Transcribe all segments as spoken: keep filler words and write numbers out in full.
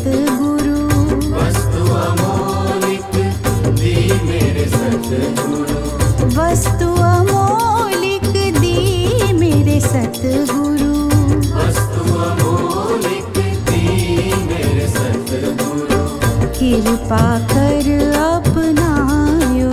सतगुरु। वस्तु अमोलिक दी मेरे सतगुरु। वस्तु अमोलिक दी मेरे सतगुरु। वस्तु अमोलिक दी मेरे सतगुरु। कृपा कर अपनायो।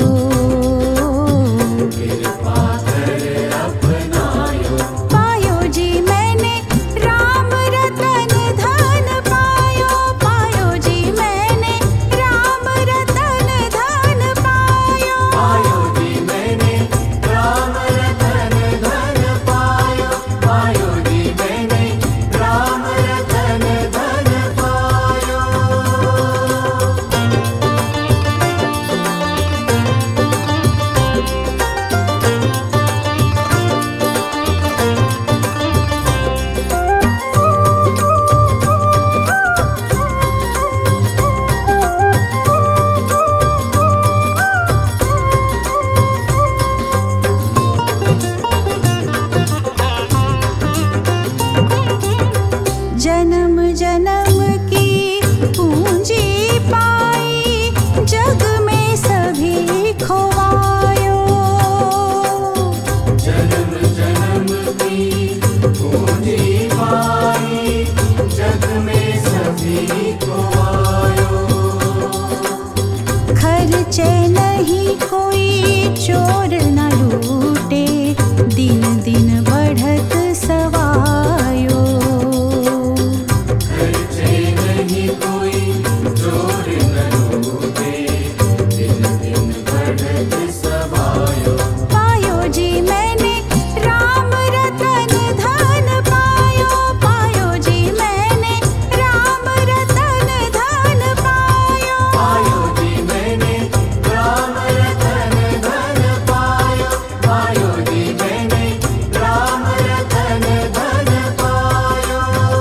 कृपा कर अपनायो। पायो जी मैंने राम रतन धन पायो। पायो जी मैंने राम रतन धन पायो। पायो जी मैंने राम रतन धन पायो। पायो जी मैंने राम रतन धन पायो। जन्म जन्म की पूंजी पाई जग में सभी खोवायो। जन्म जन्म की पूंजी पाई जग में सभी को आयो। खर्चे नहीं कोई चोर न लूटे दिन दिन बढ़त सवायो। खर्चे नहीं कोई चोर न लूटे दिन दिन बढ़त सवायो। पायो जी मैंने राम रतन धन पायो। पायो जी मैंने राम रतन धन पायो। पायो जी मैंने राम रतन धन पायो। पायो जी मैंने राम रतन धन पायो।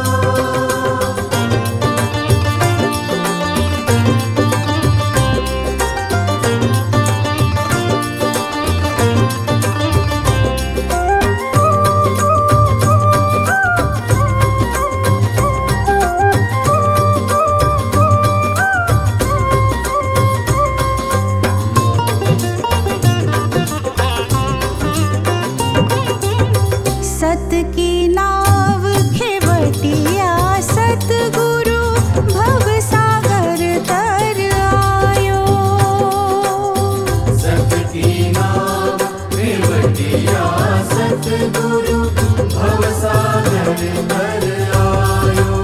सत की नाव खेवटिया सतगुरु भव सागर तर आयो। सतकी नाम रेवटिया सतगुरु भवसागर पर आयो।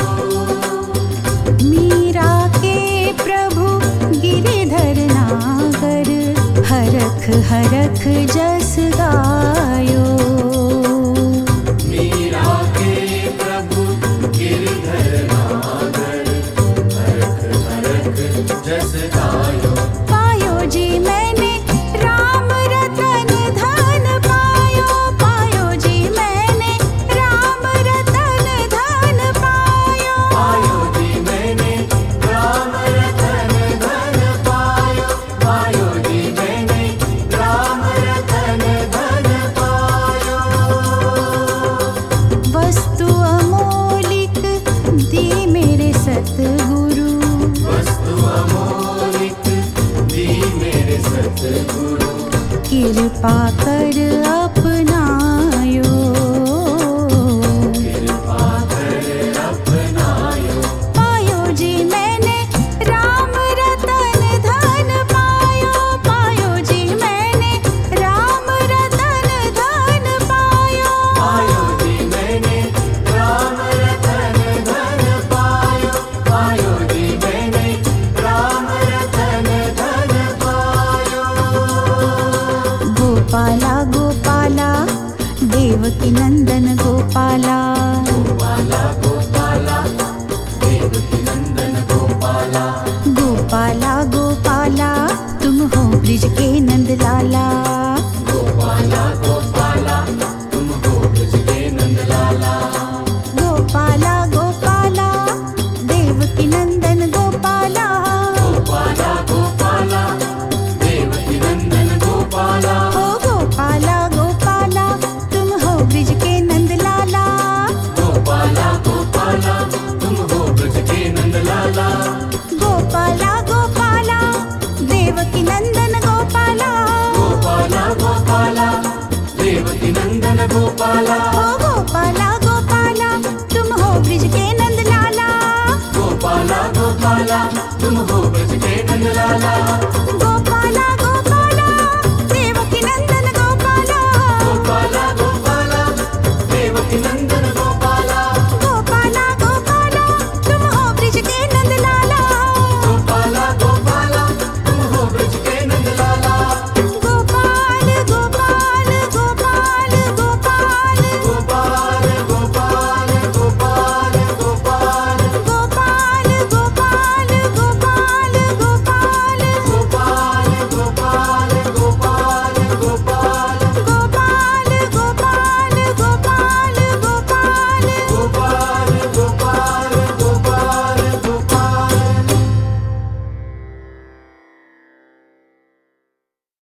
मीरा के प्रभु गिरिधर नागर हरख हरख जस गायो। मीरा के प्रभु गिरधर नागर हरख हरख जस गायो। पायो जी मैंने राम रतन धन पायो। पायो जी मैंने राम रतन धन पायो। पायो जी मैंने राम रतन धन पायो। पायो जी मैंने राम रतन धन पायो। वस्तु अमोलिक दी मेरे सतगुरु। वस्तु अमोलिक दी मेरे सतगुरु। कृपा कर अपनायो। कृपा कर अपनायो। पायो जी मैंने राम रतन धन पायो। पायो जी मैंने राम रतन धन पायो। पायो जी मैंने राम रतन धन पायो। पायो जी मैंने राम रतन धन पायो। गोपाला गोपाला देवकी नंदन गोपाला। गोपाला गोपाला देवकी नंदन गोपाला। गोपाला गोपाला तुम हो ब्रिज के नंद लाला। गोपाला गोपाला तुम हो ब्रज के नंद लाला। गोपाला गोपाला देवकी नंदन गोपाला। गोपाला गोपाला देवकी नंदन गोपाला। हो गोपाला गोपाला तुम हो ब्रिज के नंद लाला। गोपाला गोपाला तुम हो ब्रज के नंद लाला। गोपाला।